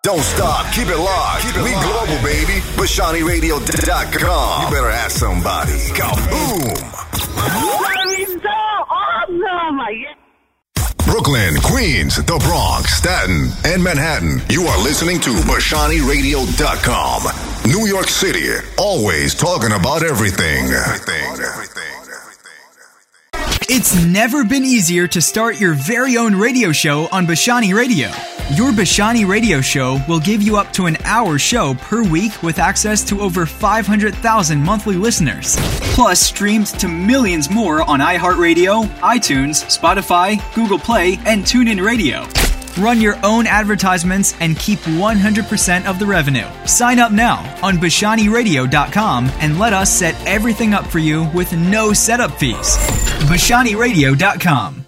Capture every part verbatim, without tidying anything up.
Don't stop. Keep it locked. Keep it we locked. Global, baby. Bashani Radio dot com. You better ask somebody. Kaboom. That is so awesome. Brooklyn, Queens, the Bronx, Staten, and Manhattan. You are listening to Bashani Radio dot com. New York City. Always talking about everything. Everything. Everything. It's never been easier to start your very own radio show on Bashani Radio. Your Bashani Radio show will give you up to an hour show per week with access to over five hundred thousand monthly listeners. Plus, streamed to millions more on iHeartRadio, iTunes, Spotify, Google Play, and TuneIn Radio. Run your own advertisements and keep one hundred percent of the revenue. Sign up now on Bashani Radio dot com and let us set everything up for you with no setup fees. Bashani Radio dot com.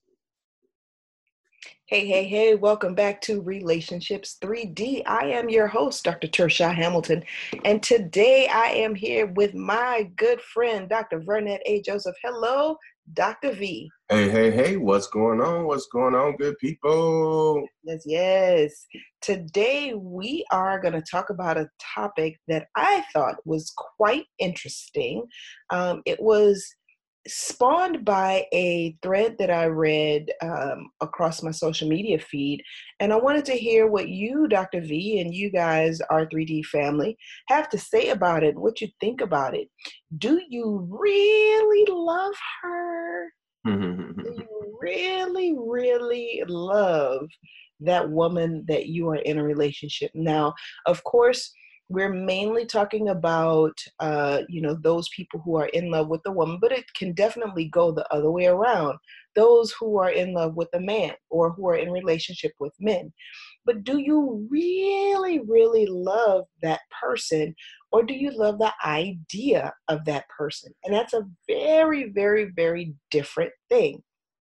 Hey, hey, hey, welcome back to Relationships three D. I am your host, Doctor Tersha Hamilton, and today I am here with my good friend, Doctor Vernette A. Joseph. Hello, Doctor V. Hey, hey, hey, what's going on? What's going on, good people? Yes, yes. Today we are going to talk about a topic that I thought was quite interesting. Um, it was spawned by a thread that I read um, across my social media feed, and I wanted to hear what you, Doctor V, and you guys, our three D family, have to say about it, what you think about it. Do you really love her? Do you really, really love that woman that you are in a relationship? Now, of course, we're mainly talking about, uh, you know, those people who are in love with a woman, but it can definitely go the other way around. Those who are in love with a man or who are in relationship with men. But do you really, really love that person, or do you love the idea of that person? And that's a very, very, very different thing.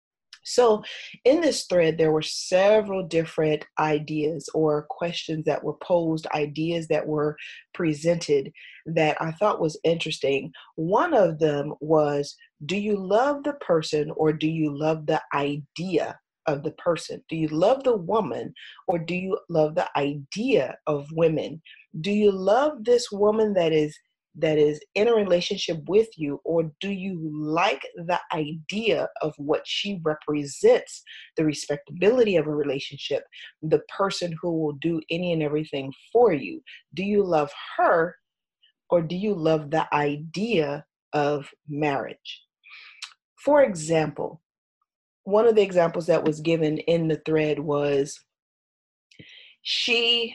So in this thread, there were several different ideas or questions that were posed, ideas that were presented that I thought was interesting. One of them was, do you love the person or do you love the idea of the person? Do you love the woman or do you love the idea of women? Do you love this woman that is that is in a relationship with you, or do you like the idea of what she represents, the respectability of a relationship, the person who will do any and everything for you? Do you love her, or do you love the idea of marriage? For example, one of the examples that was given in the thread was she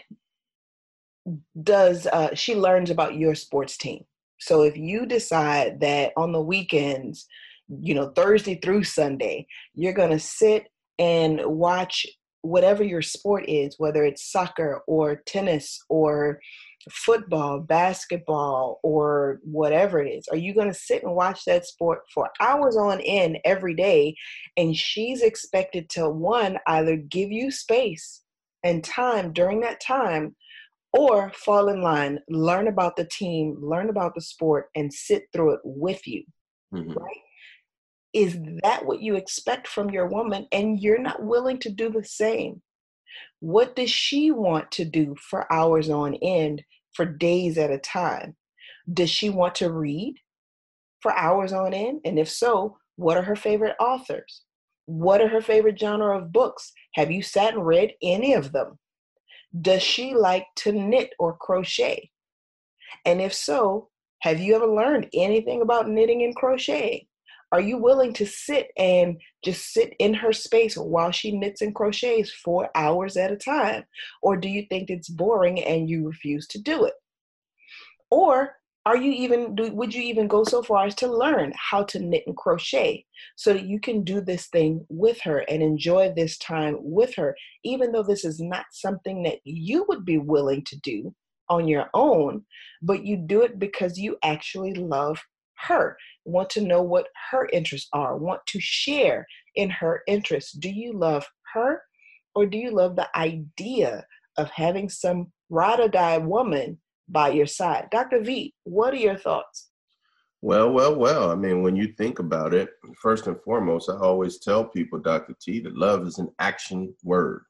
does uh, she learns about your sports team. So if you decide that on the weekends, you know, Thursday through Sunday, you're going to sit and watch whatever your sport is, whether it's soccer or tennis or football, basketball, or whatever it is, are you going to sit and watch that sport for hours on end every day? And she's expected to, one, either give you space and time during that time, or fall in line, learn about the team, learn about the sport, and sit through it with you, mm-hmm. right? Is that what you expect from your woman, and you're not willing to do the same? What does she want to do for hours on end, for days at a time? Does she want to read for hours on end? And if so, what are her favorite authors? What are her favorite genre of books? Have you sat and read any of them? Does she like to knit or crochet? And if so, have you ever learned anything about knitting and crocheting? Are you willing to sit and just sit in her space while she knits and crochets for hours at a time? Or do you think it's boring and you refuse to do it? Or are you even, do, would you even go so far as to learn how to knit and crochet so that you can do this thing with her and enjoy this time with her, even though this is not something that you would be willing to do on your own, but you do it because you actually love her, want to know what her interests are, want to share in her interests? Do you love her, or do you love the idea of having some ride or die woman by your side? Doctor V, what are your thoughts? Well, well, well, I mean, when you think about it, first and foremost, I always tell people, Doctor T, that love is an action word.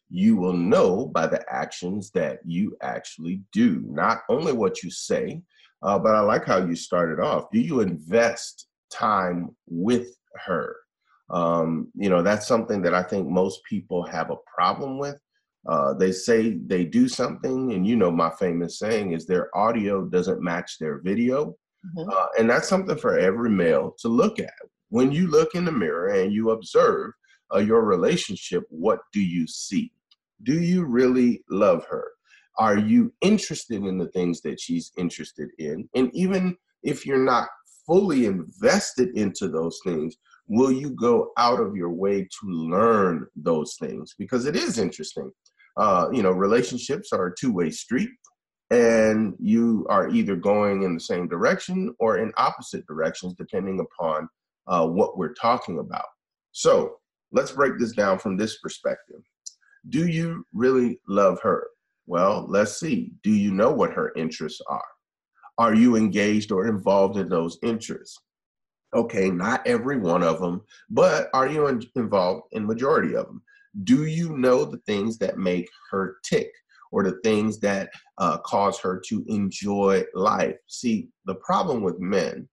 You will know by the actions that you actually do, not only what you say, uh, but I like how you started off. Do you invest time with her? Um, you know, that's something that I think most people have a problem with. Uh, they say they do something, and you know, my famous saying is their audio doesn't match their video. Mm-hmm. Uh, and that's something for every male to look at. When you look in the mirror and you observe uh, your relationship, what do you see? Do you really love her? Are you interested in the things that she's interested in? And even if you're not fully invested into those things, will you go out of your way to learn those things? Because it is interesting. Uh, you know, relationships are a two-way street, and you are either going in the same direction or in opposite directions, depending upon uh, what we're talking about. So let's break this down from this perspective. Do you really love her? Well, let's see. Do you know what her interests are? Are you engaged or involved in those interests? Okay, not every one of them, but are you in, involved in majority of them? Do you know the things that make her tick, or the things that uh, cause her to enjoy life? See, the problem with men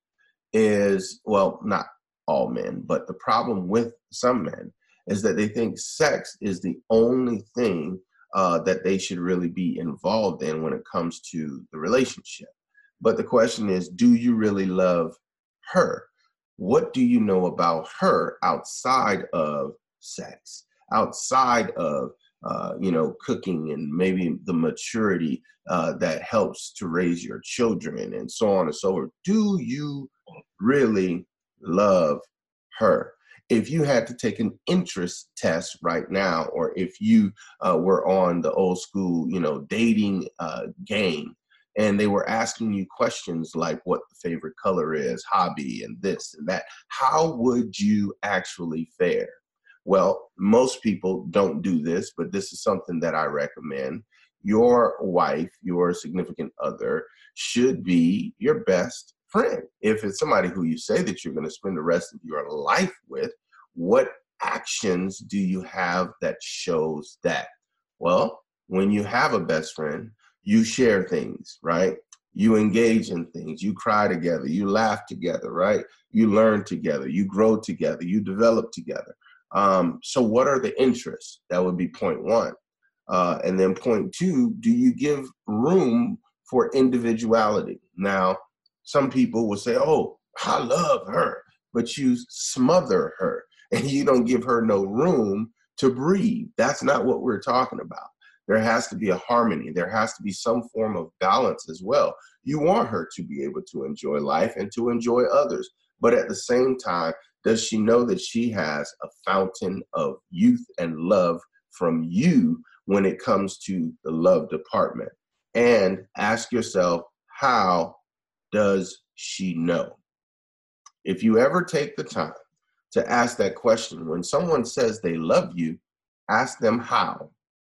is, well, not all men, but the problem with some men is that they think sex is the only thing uh, that they should really be involved in when it comes to the relationship. But the question is, do you really love her? What do you know about her outside of sex, outside of, uh, you know, cooking and maybe the maturity uh, that helps to raise your children and so on and so forth? Do you really love her? If you had to take an interest test right now, or if you uh, were on the old school, you know, dating uh, game, and they were asking you questions like what the favorite color is, hobby, and this and that, how would you actually fare? Well, most people don't do this, but this is something that I recommend. Your wife, your significant other, should be your best friend. If it's somebody who you say that you're going to spend the rest of your life with, what actions do you have that shows that? Well, when you have a best friend, you share things, right? You engage in things, you cry together, you laugh together, right? You learn together, you grow together, you develop together. Um, so what are the interests? That would be point one. Uh, and then point two, do you give room for individuality? Now, some people will say, oh, I love her, but you smother her and you don't give her no room to breathe. That's not what we're talking about. There has to be a harmony. There has to be some form of balance as well. You want her to be able to enjoy life and to enjoy others. But at the same time, does she know that she has a fountain of youth and love from you when it comes to the love department? And ask yourself, how does she know? If you ever take the time to ask that question, when someone says they love you, ask them how.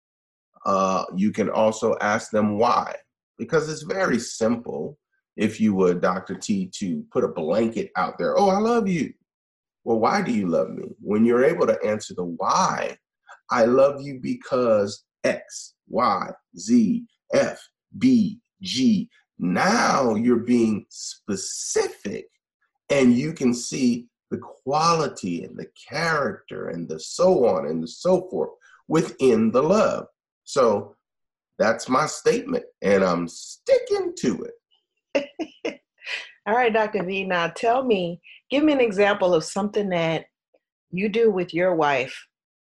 Uh, you can also ask them why, because it's very simple, if you would, Doctor T, to put a blanket out there. Oh, I love you. Well, why do you love me? When you're able to answer the why, I love you because X, Y, Z, F, B, G. Now you're being specific, and you can see the quality and the character and the so on and the so forth within the love. So that's my statement, and I'm sticking to it. All right, Doctor V, now tell me, give me an example of something that you do with your wife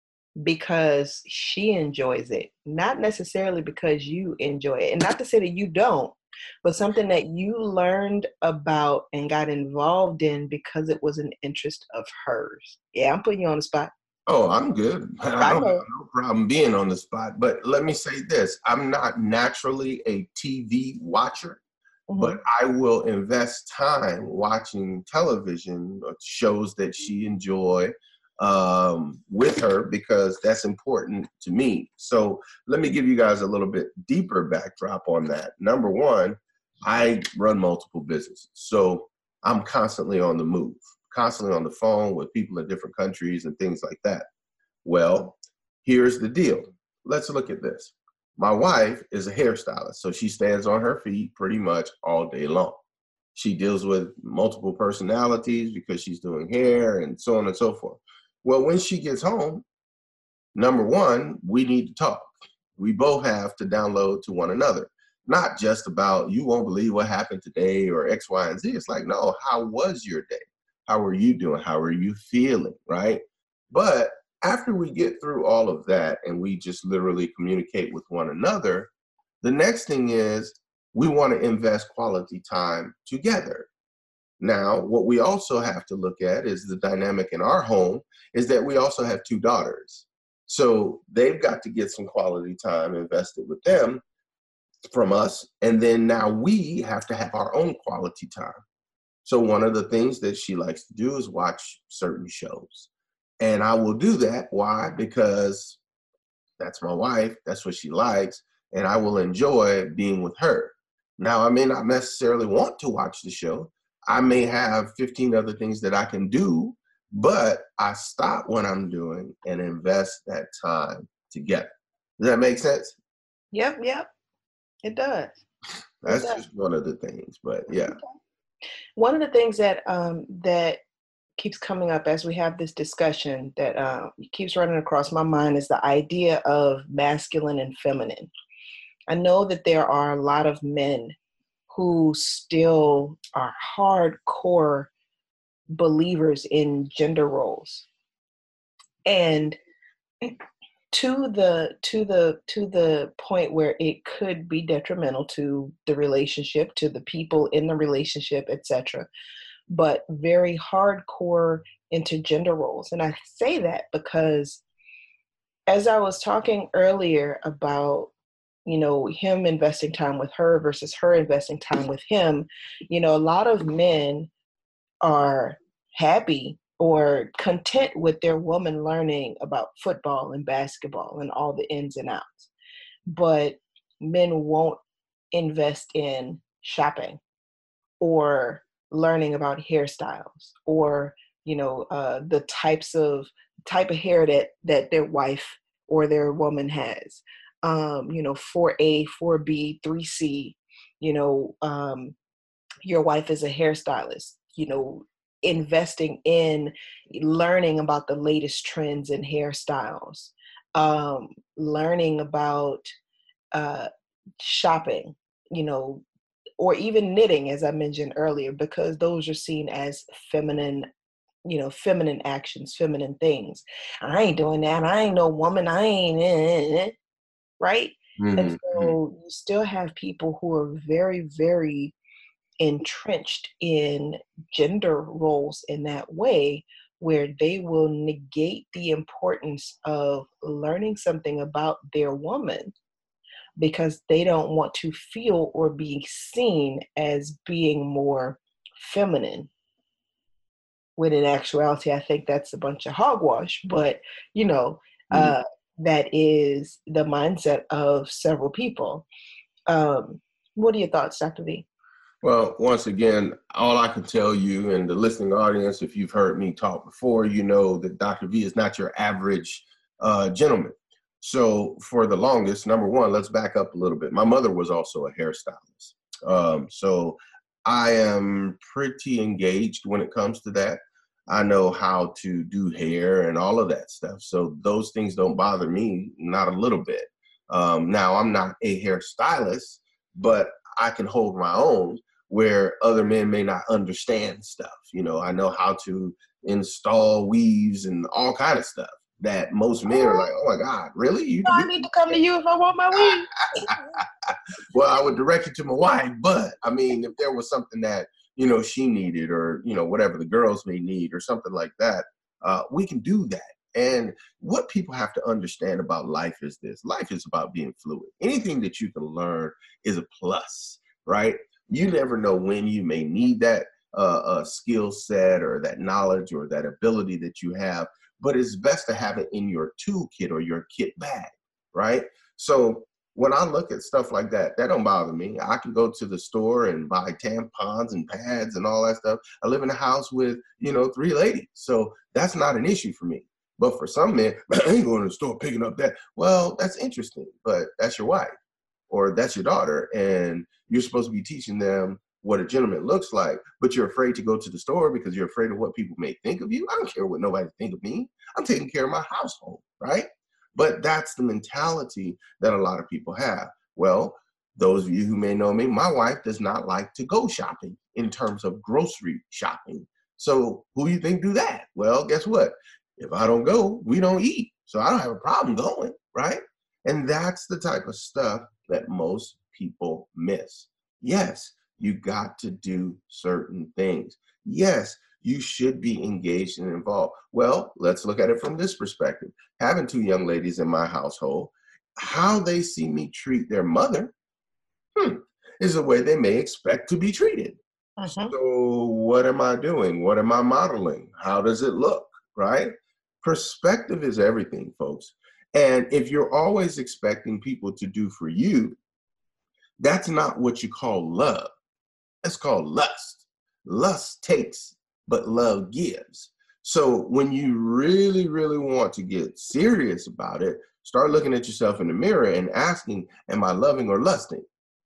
because she enjoys it, not necessarily because you enjoy it. And not to say that you don't, but something that you learned about and got involved in because it was an interest of hers. Yeah, I'm putting you on the spot. Oh, I'm good. I don't have no problem being on the spot. But let me say this. I'm not naturally a T V watcher, mm-hmm. but I will invest time watching television shows that she enjoy um, with her, because that's important to me. So let me give you guys a little bit deeper backdrop on that. Number one, I run multiple businesses. So I'm constantly on the move, constantly on the phone with people in different countries and things like that. Well, here's the deal. let's look at this. My wife is a hairstylist, so she stands on her feet pretty much all day long. She deals with multiple personalities because she's doing hair and so on and so forth. Well, when she gets home, number one, we need to talk. We both have to download to one another. Not just about, you won't believe what happened today or X, Y, and Z. It's like, no, how was your day? How are you doing? How are you feeling, right? But after we get through all of that and we just literally communicate with one another, the next thing is we want to invest quality time together. Now, what we also have to look at is the dynamic in our home is that we also have two daughters. So they've got to get some quality time invested with them from us. And then now we have to have our own quality time. So one of the things that she likes to do is watch certain shows. And I will do that. Why? Because that's my wife. That's what she likes. And I will enjoy being with her. Now, I may not necessarily want to watch the show. I may have fifteen other things that I can do, but I stop what I'm doing and invest that time together. Does that make sense? Yep, yep. It does. That's it does. just one of the things, but yeah. Okay. One of the things that um, that keeps coming up as we have this discussion that uh, keeps running across my mind is the idea of masculine and feminine. I know that there are a lot of men who still are hardcore believers in gender roles. And to the to the to the point where it could be detrimental to the relationship, to the people in the relationship, et cetera, but very hardcore into gender roles. And I say that because as I was talking earlier about, you know, him investing time with her versus her investing time with him, you know, a lot of men are happy or content with their woman learning about football and basketball and all the ins and outs. But men won't invest in shopping or learning about hairstyles or, you know, uh, the types of type of hair that, that their wife or their woman has. Um, you know, four A, four B, three C, you know, um, your wife is a hairstylist, you know, investing in learning about the latest trends in hairstyles, um, learning about uh, shopping, you know, or even knitting, as I mentioned earlier, because those are seen as feminine, you know, feminine actions, feminine things. I ain't doing that. I ain't no woman. I ain't, eh, eh, right? Mm-hmm. And so you still have people who are very, very entrenched in gender roles in that way, where they will negate the importance of learning something about their woman because they don't want to feel or be seen as being more feminine. When in actuality, I think that's a bunch of hogwash, but you know, uh, mm-hmm. that is the mindset of several people. Um, what are your thoughts, Doctor V? Well, once again, all I can tell you and the listening audience, if you've heard me talk before, you know that Doctor V is not your average uh, gentleman. So for the longest, number one, let's back up a little bit. My mother was also a hairstylist. Um, so I am pretty engaged when it comes to that. I know how to do hair and all of that stuff. So those things don't bother me, not a little bit. Um, now, I'm not a hairstylist, but I can hold my own where other men may not understand stuff. You know, I know how to install weaves and all kind of stuff that most men are like, oh my God, really? You I need to come to you if I want my weave. Well, I would direct you to my wife, but I mean, if there was something that, you know, she needed or, you know, whatever the girls may need or something like that, uh, we can do that. And what people have to understand about life is this. Life is about being fluid. Anything that you can learn is a plus, right? You never know when you may need that uh, uh, skill set or that knowledge or that ability that you have, but it's best to have it in your toolkit or your kit bag, right? So when I look at stuff like that, that don't bother me. I can go to the store and buy tampons and pads and all that stuff. I live in a house with, you know, three ladies. So that's not an issue for me. But for some men, I ain't going to the store picking up that. Well, that's interesting, but that's your wife or that's your daughter, and you're supposed to be teaching them what a gentleman looks like, but you're afraid to go to the store because you're afraid of what people may think of you. I don't care what nobody think of me. I'm taking care of my household, right? But that's the mentality that a lot of people have. Well, those of you who may know me, my wife does not like to go shopping in terms of grocery shopping. So who do you think do that? Well, guess what? If I don't go, we don't eat. So I don't have a problem going, right? And that's the type of stuff that most people miss. Yes, you got to do certain things. Yes, you should be engaged and involved. Well, let's look at it from this perspective. Having two young ladies in my household, how they see me treat their mother hmm, is the way they may expect to be treated. Uh-huh. So what am I doing? What am I modeling? How does it look, right? Perspective is everything, folks. And if you're always expecting people to do for you, that's not what you call love. That's called lust. Lust takes, but love gives. So when you really, really want to get serious about it, start looking at yourself in the mirror and asking, am I loving or lusting?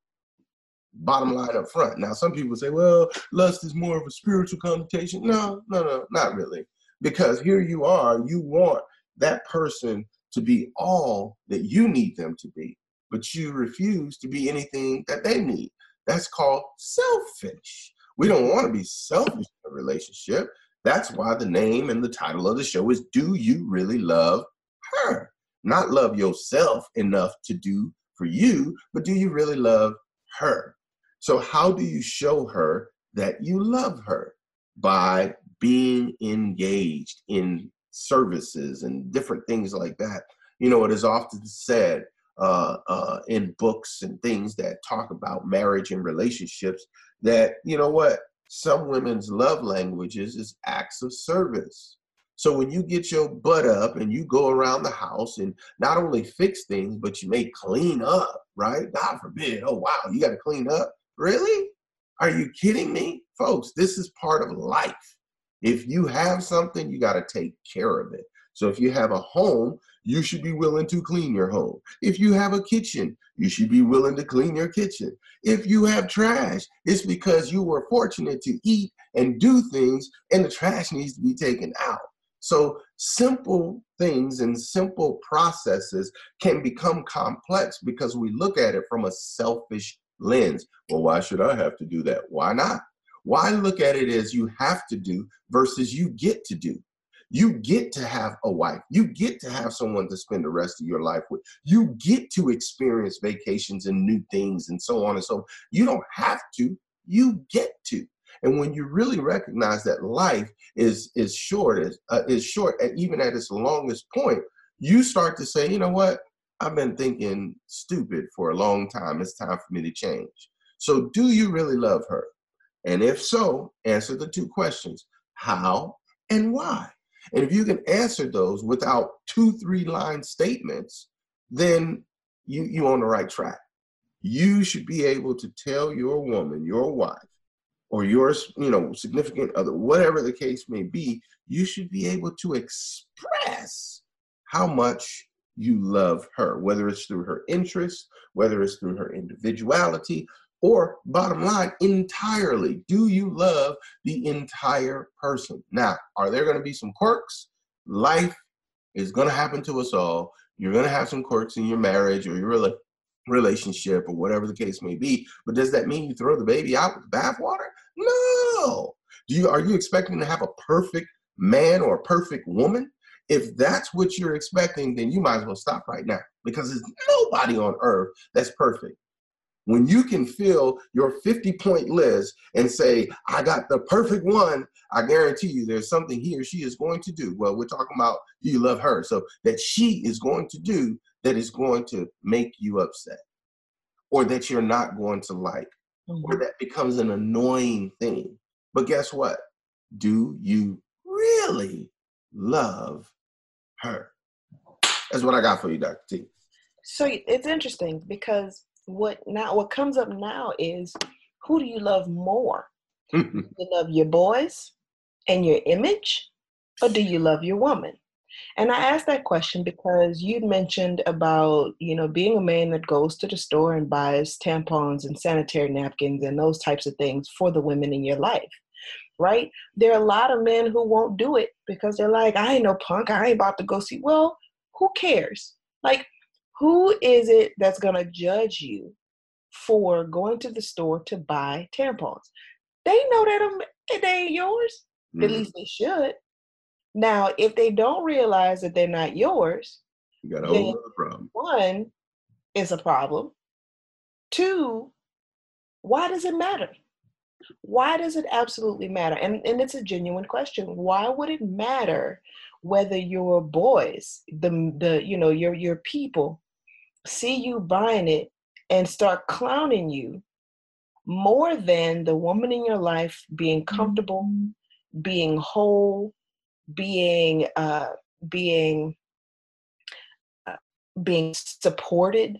Bottom line up front. Now, some people say, well, lust is more of a spiritual connotation. No, no, no, not really. Because here you are, you want that person to be all that you need them to be, but you refuse to be anything that they need. That's called selfish. We don't want to be selfish in a relationship. That's why the name and the title of the show is Do You Really Love Her? Not love yourself enough to do for you, but do you really love her? So how do you show her that you love her? By being engaged in services and different things like that. You know, it is often said uh, uh, in books and things that talk about marriage and relationships that, you know what, some women's love languages is acts of service. So when you get your butt up and you go around the house and not only fix things, but you may clean up, right? God forbid. Oh, wow, you got to clean up? Really? Are you kidding me? Folks, this is part of life. If you have something, you got to take care of it. So if you have a home, you should be willing to clean your home. If you have a kitchen, you should be willing to clean your kitchen. If you have trash, it's because you were fortunate to eat and do things and the trash needs to be taken out. So simple things and simple processes can become complex because we look at it from a selfish lens. Well, why should I have to do that? Why not? Why look at it as you have to do versus you get to do? You get to have a wife. You get to have someone to spend the rest of your life with. You get to experience vacations and new things and so on and so on. You don't have to, you get to. And when you really recognize that life is is short, is, uh, is short, and even at its longest point, you start to say, you know what? I've been thinking stupid for a long time. It's time for me to change. So do you really love her? And if so, answer the two questions, how and why? And if you can answer those without two, three line statements, then you, you're on the right track. You should be able to tell your woman, your wife, or your you know, significant other, whatever the case may be, you should be able to express how much you love her, whether it's through her interests, whether it's through her individuality, or bottom line, entirely. Do you love the entire person? Now, are there going to be some quirks? Life is going to happen to us all. You're going to have some quirks in your marriage or your rela- relationship or whatever the case may be. But does that mean you throw the baby out with the bathwater? No. Do you, are you expecting to have a perfect man or a perfect woman? If that's what you're expecting, then you might as well stop right now because there's nobody on earth that's perfect. When you can fill your fifty-point list and say, I got the perfect one, I guarantee you there's something he or she is going to do. Well, we're talking about do you love her? So that she is going to do that is going to make you upset or that you're not going to like mm-hmm. or that becomes an annoying thing. But guess what? Do you really love her? That's what I got for you, Doctor T. So it's interesting because what now what comes up now is who do you love more? Do you love your boys and your image, or do you love your woman? And I asked that question because you'd mentioned about, you know, being a man that goes to the store and buys tampons and sanitary napkins and those types of things for the women in your life, right? There are a lot of men who won't do it because they're like, I ain't no punk. I ain't about to go see. Well, who cares? Like, who is it that's going to judge you for going to the store to buy tampons? They know that um, they ain't yours. Mm-hmm. At least they should. Now, if they don't realize that they're not yours, you got a whole other problem. One, is a problem. Two, why does it matter? Why does it absolutely matter? And, and it's a genuine question. Why would it matter whether your boys, the the you know your your people, see you buying it and start clowning you more than the woman in your life being comfortable, being whole, being uh, being uh, being supported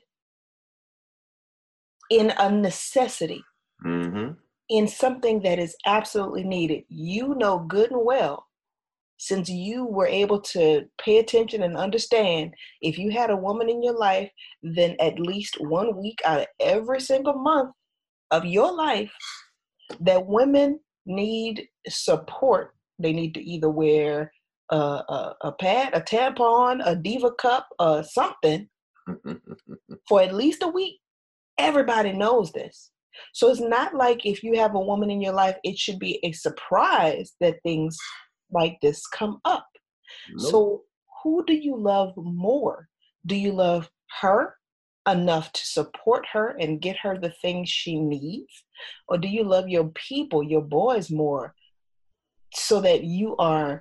in a necessity, mm-hmm. in something that is absolutely needed? You know good and well, since you were able to pay attention and understand, if you had a woman in your life, then at least one week out of every single month of your life, that women need support. They need to either wear a, a, a pad, a tampon, a Diva cup, or something for at least a week. Everybody knows this. So it's not like if you have a woman in your life, it should be a surprise that things like this come up. Nope. So who do you love more? Do you love her enough to support her and get her the things she needs? Or do you love your people, your boys, more so that you are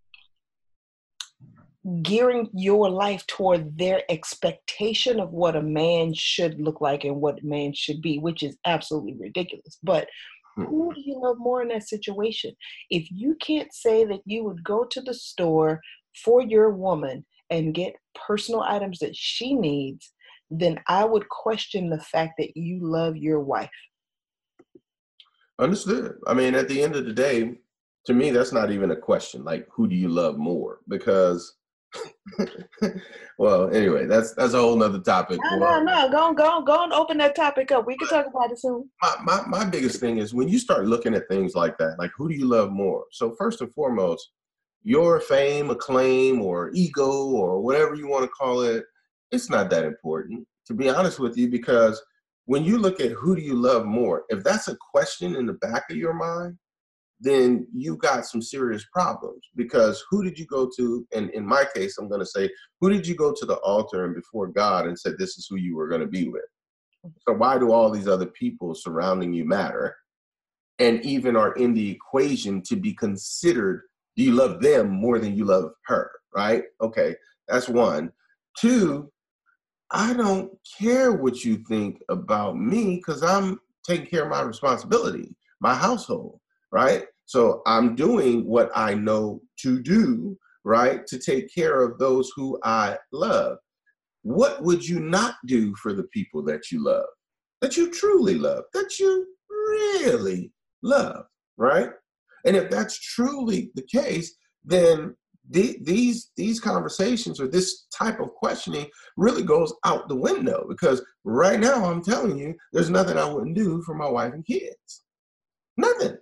gearing your life toward their expectation of what a man should look like and what a man should be, which is absolutely ridiculous. But who do you love more in that situation? If you can't say that you would go to the store for your woman and get personal items that she needs, then I would question the fact that you love your wife. Understood. I mean, at the end of the day, to me, that's not even a question. Like, who do you love more? Because, well, anyway, that's that's a whole nother topic. No, well, no, no. Go on, go on, go on, open that topic up. We can talk about it soon. My, my, my biggest thing is when you start looking at things like that, like, who do you love more? So first and foremost, your fame, acclaim, or ego, or whatever you want to call it, it's not that important, to be honest with you, because when you look at who do you love more, if that's a question in the back of your mind, then you got some serious problems. Because who did you go to? And in my case, I'm going to say, who did you go to the altar and before God and said, this is who you were going to be with? So why do all these other people surrounding you matter and even are in the equation to be considered? Do you love them more than you love her? Right? Okay, that's one. Two, I don't care what you think about me because I'm taking care of my responsibility, my household, right? So I'm doing what I know to do, right, to take care of those who I love. What would you not do for the people that you love, that you truly love, that you really love, right? And if that's truly the case, then the, these these conversations or this type of questioning really goes out the window, because right now I'm telling you, there's nothing I wouldn't do for my wife and kids. Nothing.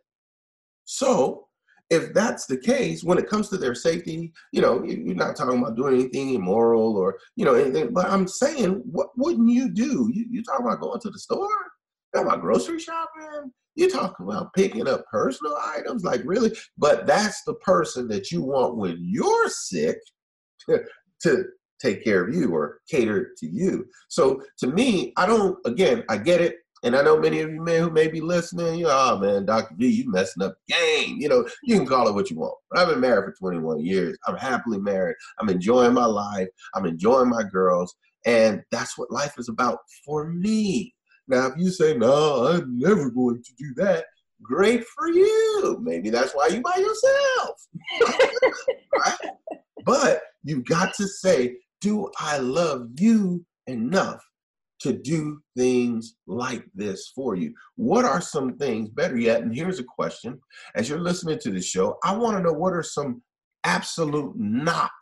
So if that's the case, when it comes to their safety, you know, you're not talking about doing anything immoral or, you know, anything, but I'm saying, what wouldn't you do? You, you talking about going to the store? You talking about grocery shopping? You talking about picking up personal items? Like, really? But that's the person that you want when you're sick to, to take care of you or cater to you. So to me, I don't, again, I get it. And I know many of you men who may be listening, you know, oh man, Doctor V, you messing up the game. You know, you can call it what you want. I've been married for twenty-one years. I'm happily married. I'm enjoying my life. I'm enjoying my girls. And that's what life is about for me. Now, if you say, no, I'm never going to do that, great for you. Maybe that's why you by yourself. Right? But you got to say, do I love you enough to do things like this for you? What are some things, better yet, and here's a question, as you're listening to the show, I want to know what are some absolute nots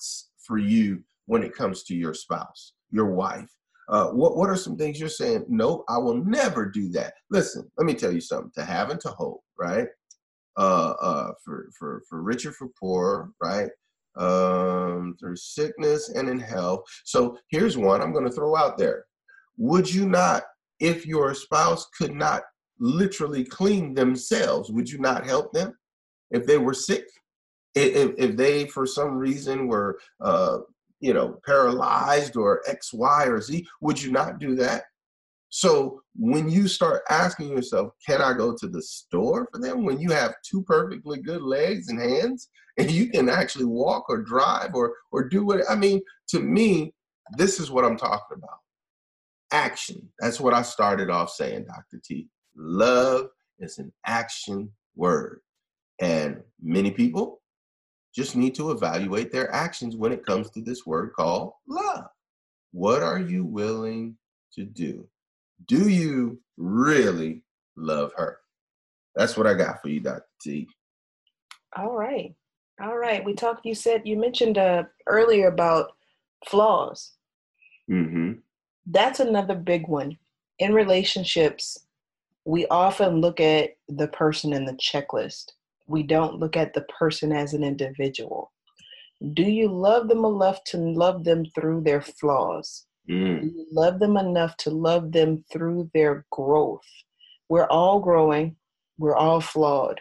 for you when it comes to your spouse, your wife? Uh, what, what are some things you're saying, no, I will never do that? Listen, let me tell you something, to have and to hold, right? Uh, uh, for, for, for richer, for poor, right? Um, through sickness and in health. So here's one I'm going to throw out there. Would you not, if your spouse could not literally clean themselves, would you not help them if they were sick? If, if they, for some reason, were, uh, you know, paralyzed or X, Y, or Z, would you not do that? So when you start asking yourself, can I go to the store for them? When you have two perfectly good legs and hands and you can actually walk or drive or, or do what, I mean, to me, this is what I'm talking about. Action. That's what I started off saying, Doctor T. Love is an action word. And many people just need to evaluate their actions when it comes to this word called love. What are you willing to do? Do you really love her? That's what I got for you, Doctor T. All right. All right. We talked, you said, you mentioned uh, earlier about flaws. Mm-hmm. That's another big one. In relationships, we often look at the person in the checklist. We don't look at the person as an individual. Do you love them enough to love them through their flaws? Mm. Do you love them enough to love them through their growth? We're all growing. We're all flawed.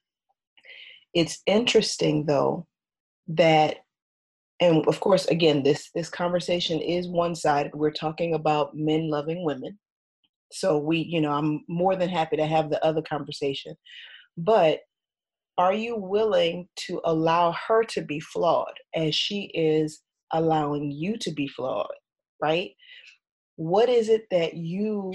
It's interesting, though, that, and of course, again, this, this conversation is one-sided. We're talking about men loving women. So we, you know, I'm more than happy to have the other conversation. But are you willing to allow her to be flawed as she is allowing you to be flawed, right? What is it that you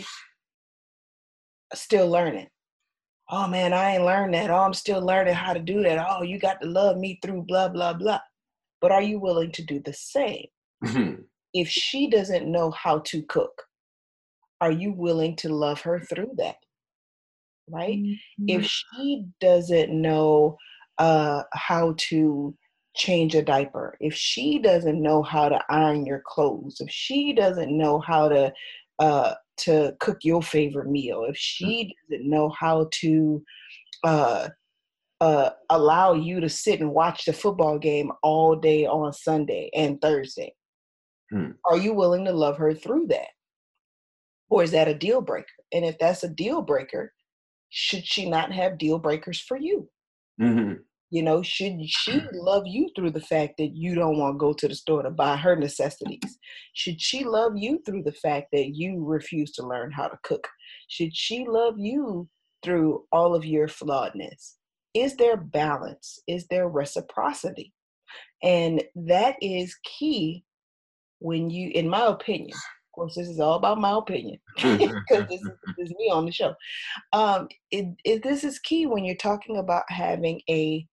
are still learning? Oh man, I ain't learned that. Oh, I'm still learning how to do that. Oh, you got to love me through blah, blah, blah. But are you willing to do the same? If she doesn't know how to cook, are you willing to love her through that? Right? Mm-hmm. If she doesn't know uh, how to change a diaper, if she doesn't know how to iron your clothes, if she doesn't know how to uh, to cook your favorite meal, if she doesn't know how to uh, uh, allow you to sit and watch the football game all day on Sunday and Thursday, hmm. are you willing to love her through that? Or is that a deal breaker? And if that's a deal breaker, should she not have deal breakers for you? Mm-hmm. You know, should she love you through the fact that you don't want to go to the store to buy her necessities? Should she love you through the fact that you refuse to learn how to cook? Should she love you through all of your flawedness? Is there balance? Is there reciprocity? And that is key when you, in my opinion, of course, this is all about my opinion because this, this is me on the show. Um, it, it, this is key when you're talking about having a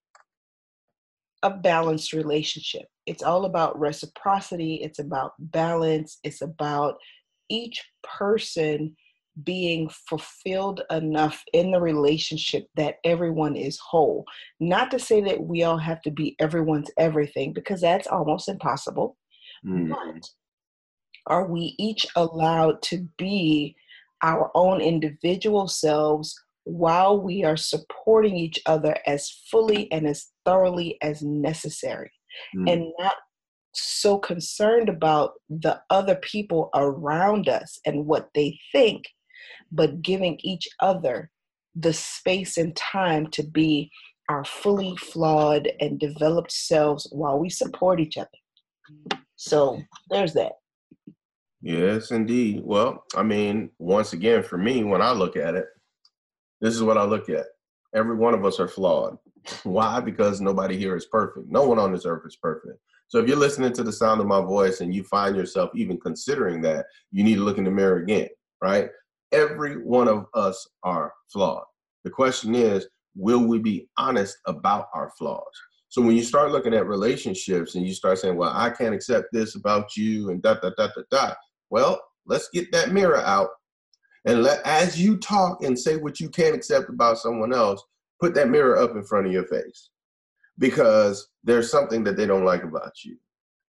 a balanced relationship. It's all about reciprocity. It's about balance. It's about each person being fulfilled enough in the relationship that everyone is whole. Not to say that we all have to be everyone's everything, because that's almost impossible. Mm. But are we each allowed to be our own individual selves while we are supporting each other as fully and as thoroughly as necessary, mm. and not so concerned about the other people around us and what they think, but giving each other the space and time to be our fully flawed and developed selves while we support each other. So there's that. Yes, indeed. Well, I mean, once again, for me, when I look at it, this is what I look at. Every one of us are flawed. Why? Because nobody here is perfect. No one on this earth is perfect. So if you're listening to the sound of my voice and you find yourself even considering that, you need to look in the mirror again, right? Every one of us are flawed. The question is, will we be honest about our flaws? So when you start looking at relationships and you start saying, well, I can't accept this about you and dot, dot, dot, dot, dot. Well, let's get that mirror out. And let, as you talk and say what you can't accept about someone else, put that mirror up in front of your face, because there's something that they don't like about you.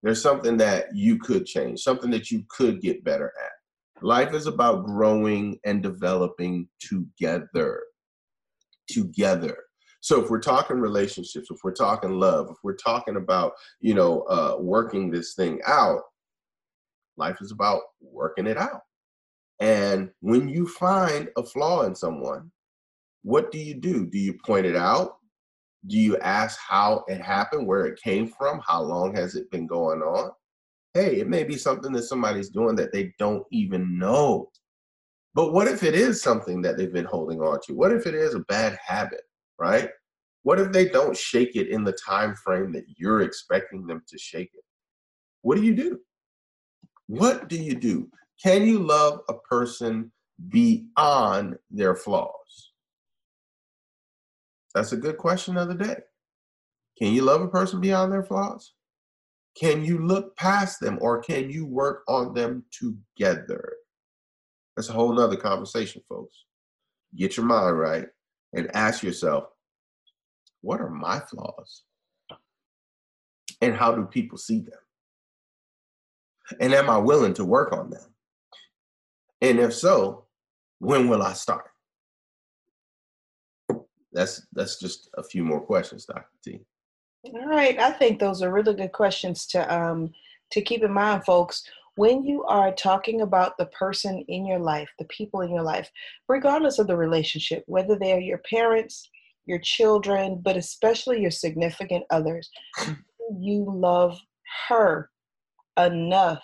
There's something that you could change, something that you could get better at. Life is about growing and developing together. Together. So if we're talking relationships, if we're talking love, if we're talking about, you know, uh, working this thing out, life is about working it out. And when you find a flaw in someone, what do you do? Do you point it out? Do you ask how it happened, where it came from? How long has it been going on? Hey, it may be something that somebody's doing that they don't even know. But what if it is something that they've been holding on to? What if it is a bad habit, right? What if they don't shake it in the time frame that you're expecting them to shake it? What do you do? What do you do? Can you love a person beyond their flaws? That's a good question of the day. Can you love a person beyond their flaws? Can you look past them, or can you work on them together? That's a whole nother conversation, folks. Get your mind right and ask yourself, what are my flaws? And how do people see them? And am I willing to work on them? And if so, when will I start? That's that's just a few more questions, Doctor T. All right. I think those are really good questions to um to keep in mind, folks. When you are talking about the person in your life, the people in your life, regardless of the relationship, whether they are your parents, your children, but especially your significant others, you love her enough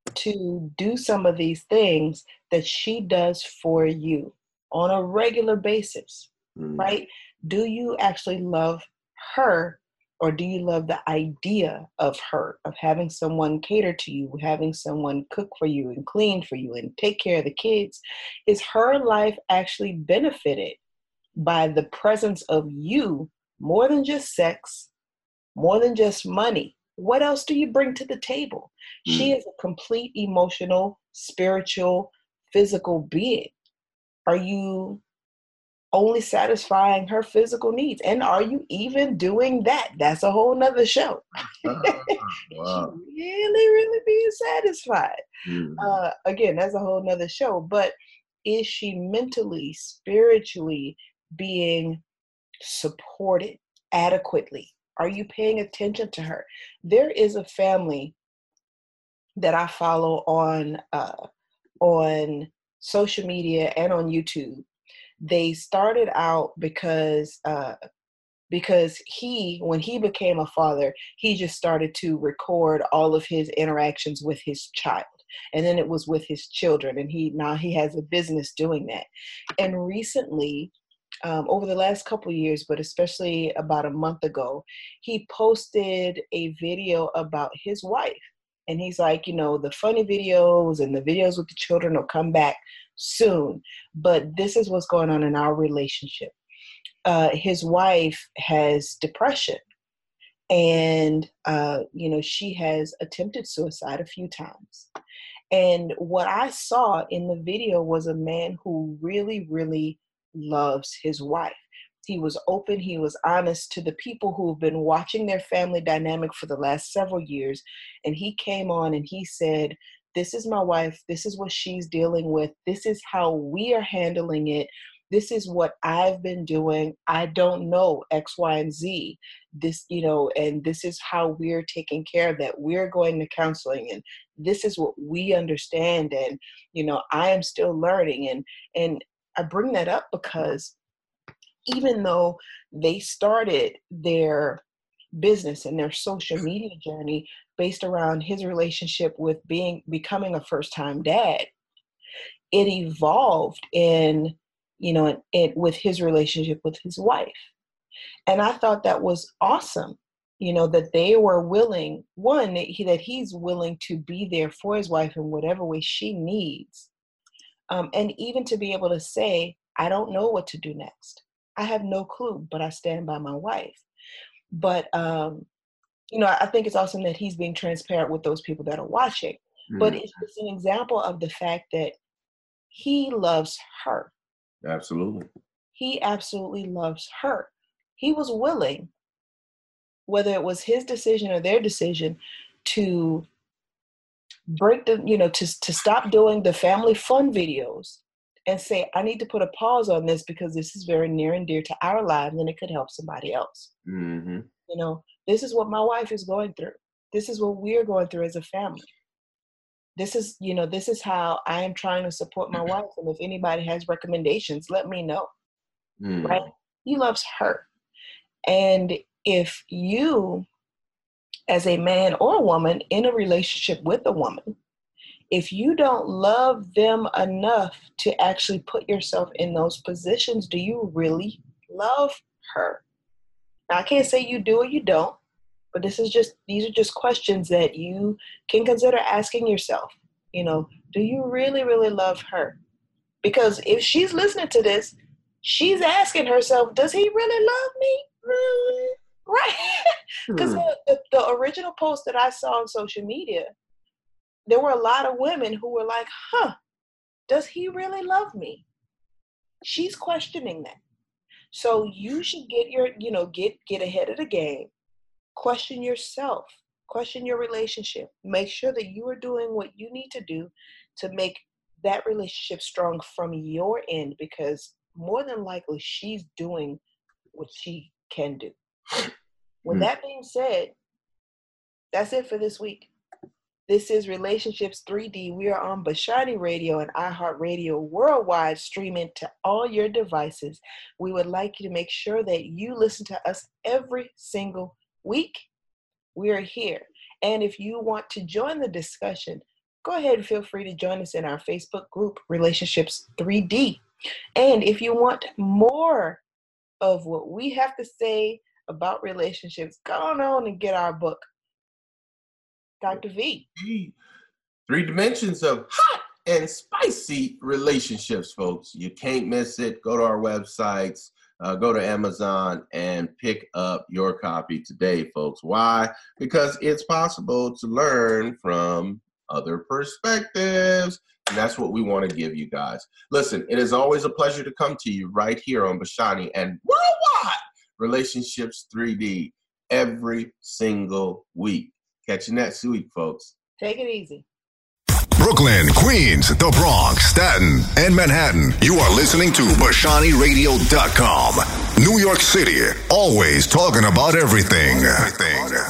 to do some of these things that she does for you on a regular basis, mm. right? Do you actually love her, or do you love the idea of her, of having someone cater to you, having someone cook for you and clean for you and take care of the kids? Is her life actually benefited by the presence of you more than just sex, more than just money? What else do you bring to the table? Mm. She is a complete emotional, spiritual, physical being. Are you only satisfying her physical needs? And are you even doing that? That's a whole nother show. Oh, wow. She really, really being satisfied. Mm. Uh, again, that's a whole nother show. But is she mentally, spiritually being supported adequately? Are you paying attention to her? There is a family that I follow on uh, on social media and on YouTube. They started out because uh, because he, when he became a father, he just started to record all of his interactions with his child. And then it was with his children. And he now he has a business doing that. And recently, Um, over the last couple of years, but especially about a month ago, he posted a video about his wife. And he's like, you know, the funny videos and the videos with the children will come back soon. But this is what's going on in our relationship. Uh, his wife has depression. And, uh, you know, she has attempted suicide a few times. And what I saw in the video was a man who really, really loves his wife. He was open, he was honest to the people who have been watching their family dynamic for the last several years. And he came on and he said, this is my wife, this is what she's dealing with, this is how we are handling it, this is what I've been doing, I don't know X, Y, and Z, this, you know, and this is how we're taking care of that. We're going to counseling, and this is what we understand, and, you know, I am still learning. And, and I bring that up because even though they started their business and their social media journey based around his relationship with being becoming a first-time dad, it evolved in, you know, it, it with his relationship with his wife. And I thought that was awesome, you know, that they were willing, one, that, he, that he's willing to be there for his wife in whatever way she needs. Um, and even to be able to say, I don't know what to do next. I have no clue, but I stand by my wife. But, um, you know, I think it's awesome that he's being transparent with those people that are watching. Mm. But it's just an example of the fact that he loves her. Absolutely. He absolutely loves her. He was willing, whether it was his decision or their decision, to break the, you know, to, to stop doing the family fun videos and say, I need to put a pause on this because this is very near and dear to our lives and it could help somebody else. Mm-hmm. You know, this is what my wife is going through. This is what we're going through as a family. This is, you know, this is how I am trying to support my wife. And if anybody has recommendations, let me know. Mm. Right? He loves her. And if you, as a man or woman in a relationship with a woman, if you don't love them enough to actually put yourself in those positions, do you really love her? Now, I can't say you do or you don't, but this is just, these are just questions that you can consider asking yourself. You know, do you really, really love her? Because if she's listening to this, she's asking herself, does he really love me? Really? Right? Because hmm. the, the, the original post that I saw on social media, there were a lot of women who were like, huh, does he really love me? She's questioning that. So you should get your, you know, get, get ahead of the game. Question yourself. Question your relationship. Make sure that you are doing what you need to do to make that relationship strong from your end, because more than likely she's doing what she can do. With mm. that being said, that's it for this week. This is Relationships three D. We are on Bashani Radio and iHeartRadio worldwide, streaming to all your devices. We would like you to make sure that you listen to us every single week. We are here. And if you want to join the discussion, go ahead and feel free to join us in our Facebook group, Relationships three D. And if you want more of what we have to say about relationships, go on and get our book. Doctor V. Three dimensions of hot and spicy relationships, folks. You can't miss it. Go to our websites, uh, go to Amazon, and pick up your copy today, folks. Why? Because it's possible to learn from other perspectives, and that's what we want to give you guys. Listen, it is always a pleasure to come to you right here on Bashani and worldwide Relationships three D every single week. Catch you next week, folks. Take it easy. Brooklyn, Queens, the Bronx, Staten, and Manhattan. You are listening to Bashani Radio dot com. New York City, always talking about everything. everything.